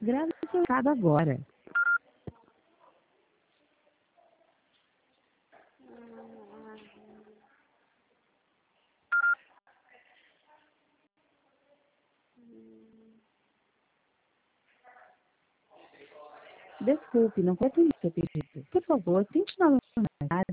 Grave seu recado agora. Desculpe, não foi atendido seu pedido. Por favor, tente novamente.